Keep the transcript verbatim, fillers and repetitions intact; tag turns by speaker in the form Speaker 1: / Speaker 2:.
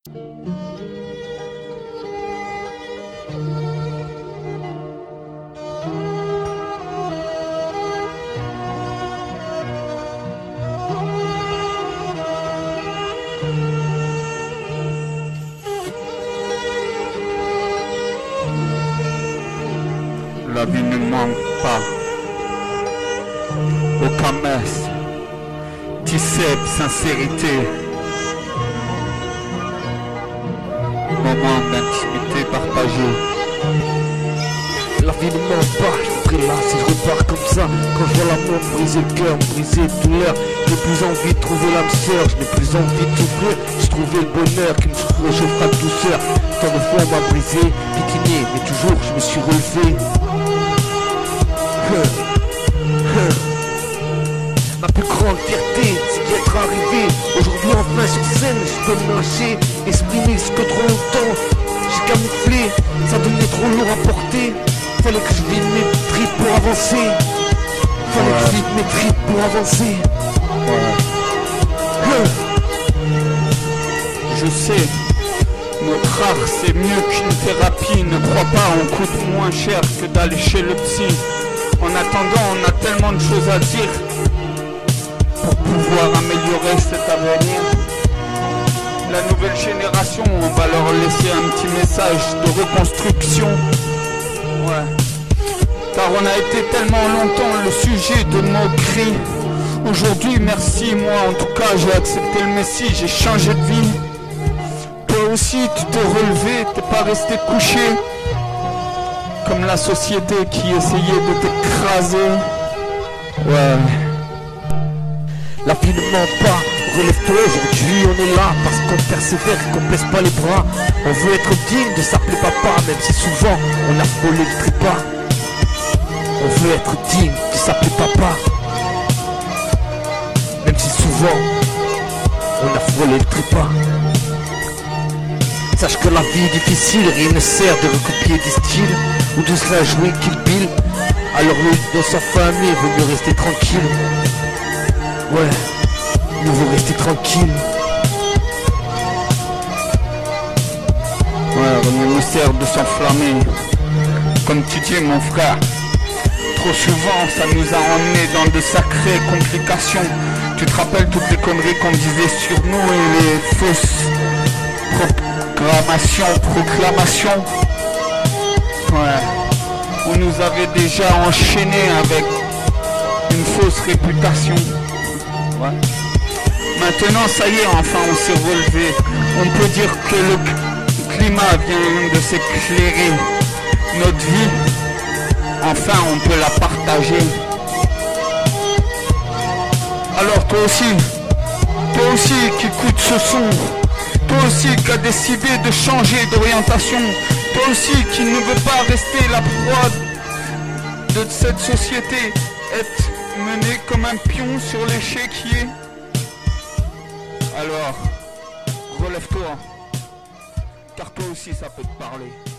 Speaker 1: La vie ne manque pas. Aucun mess. Tissep, sincérité. Moment d'intimité partagé.
Speaker 2: La vie ne ment pas, je serai là si je repars comme ça. Quand je vois l'amour me briser le cœur, me briser de douleur, j'ai plus envie de trouver l'âme sœur, je n'ai plus envie de souffrir. J'ai trouvé le bonheur qui me réchauffera de douceur. Tant de fois on m'a brisé, piquiné, mais toujours je me suis relevé. Ma plus grande fierté, c'est d'y être arrivé. Aujourd'hui enfin sur scène, je peux me lâcher, exprimer ce que trop longtemps j'ai camouflé, ça devenait trop lourd à porter. Fallait que je vide mes tripes pour avancer. Fallait ouais. que je vide mes tripes pour avancer.
Speaker 1: Ouais. Hein. Je sais, notre art c'est mieux qu'une thérapie. Ne crois pas, on coûte moins cher que d'aller chez le psy. En attendant, on a tellement de choses à dire pour pouvoir améliorer cet avenir. La nouvelle génération, on va leur laisser un petit message de reconstruction. Ouais. Car on a été tellement longtemps le sujet de moquerie. Aujourd'hui, merci, moi en tout cas, j'ai accepté le messie, j'ai changé de vie. Toi aussi, tu t'es relevé, t'es pas resté couché comme la société qui essayait de t'écraser.
Speaker 2: Ouais. La vie ne ment pas, relève-toi, aujourd'hui on est là parce qu'on persévère et qu'on baisse pas les bras. On veut être digne de s'appeler papa, même si souvent on a frôlé le trépas. On veut être digne de s'appeler papa, même si souvent on a frôlé le trépas. Sache que la vie est difficile, rien ne sert de recopier des styles ou de se la jouer Kill Bill. Alors nous, dans sa famille, il vaut mieux rester tranquille. Ouais, il vaut rester tranquille.
Speaker 1: Ouais, rien ne sert de s'enflammer. Comme tu dis mon frère, trop souvent ça nous a emmenés dans de sacrées complications. Tu te rappelles toutes les conneries qu'on disait sur nous et les fausses proclamations, proclamations. Ouais, on nous avait déjà enchaînés avec une fausse réputation. Ouais. Maintenant ça y est, enfin on s'est relevé. On peut dire que le climat vient de s'éclairer. Notre vie, enfin on peut la partager. Alors toi aussi, toi aussi qui écoutes ce son, toi aussi qui as décidé de changer d'orientation, toi aussi qui ne veux pas rester la proie de cette société, être mené comme un pion sur l'échiquier. Alors, relève-toi, car toi aussi ça peut te parler.